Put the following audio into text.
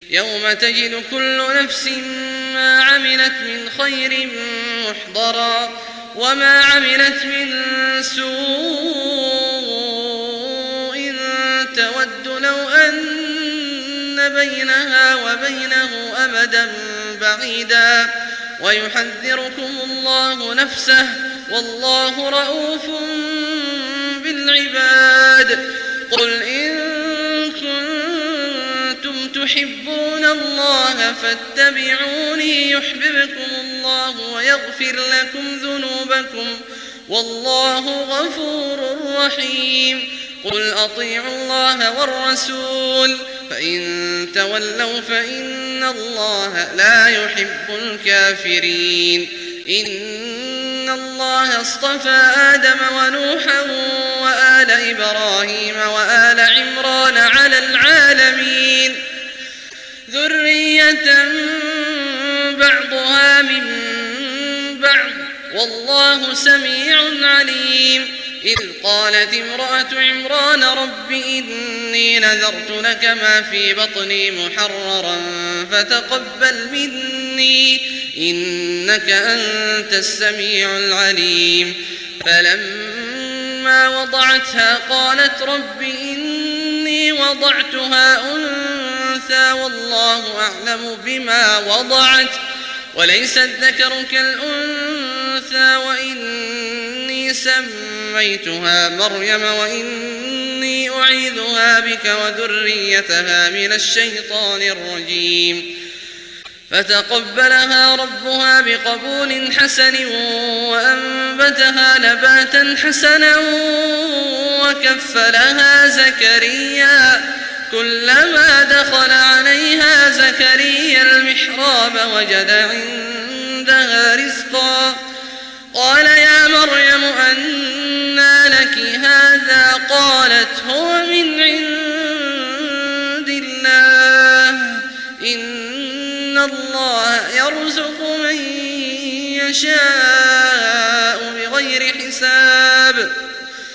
يوم تجد كل نفس ما عملت من خير محضرا وما عملت من سوء تود لو أن بينها وبينه أمدا بعيدا ويحذركم الله نفسه والله رؤوف بالعباد. قل إن كنتم تحبون الله فاتبعوني يحببكم الله ويغفر لكم ذنوبكم والله غفور رحيم. قل أطيعوا الله والرسول فإن تولوا فإن الله لا يحب الكافرين. إن الله اصطفى آدم ونوحا وآل إبراهيم وآل عمران على العالمين ذرية بعضها من بعض والله سميع عليم. إذ قالت امرأة عمران رب إني نذرت لك ما في بطني محررا فتقبل مني إنك أنت السميع العليم. فلما وضعتها قالت رب إني وضعتها أنثى والله أعلم بما وضعت وليس الذكر كالأنثى وإني سميتها مريم وإني أعيذها بك وذريتها من الشيطان الرجيم. فتقبلها ربها بقبول حسن وأنبتها نباتا حسنا وكفلها زكريا كلما دخل عليها زكريا المحراب وجد عندها رزقا قال يا مريم أنى لك هذا قالت هو من عند الله إن الله يرزق من يشاء بغير حساب.